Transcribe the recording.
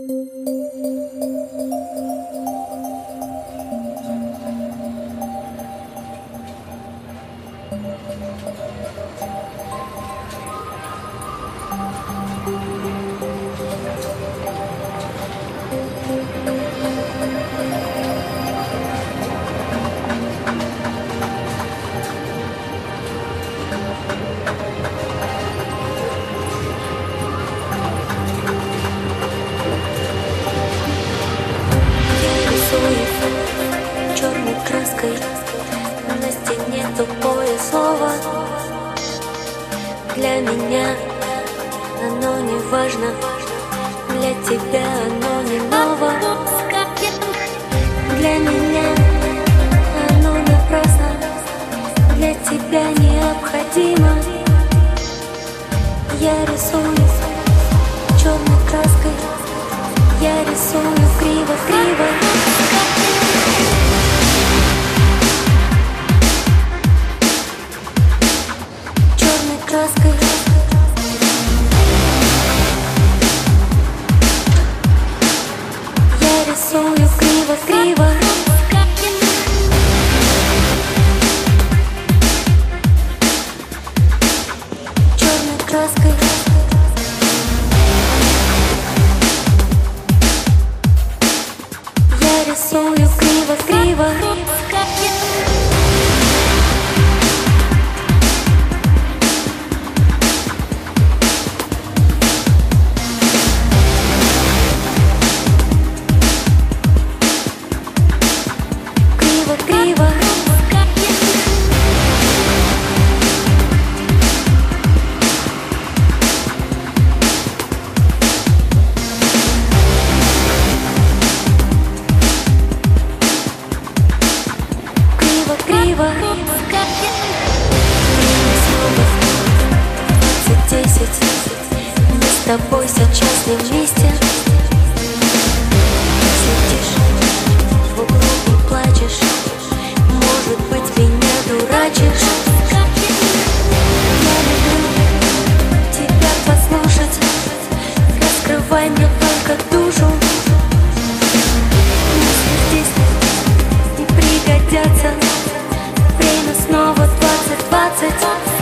Черной краской на стене тупое слово. Для меня оно не важно, для тебя оно не ново. Для меня оно напрасно, для тебя необходимо. Я рисую черной краской, я рисую криво-криво. Черной краской я рисую криво-криво. Черной краской я рисую криво-криво. Криво-криво. Криво-криво. 10 мы с тобой сейчас не вместе. Сидишь в углу и плачешь, может быть, меня дурачишь. Я люблю тебя послушать, раскрывай мне только душу. Мысли здесь не пригодятся, время снова 2020.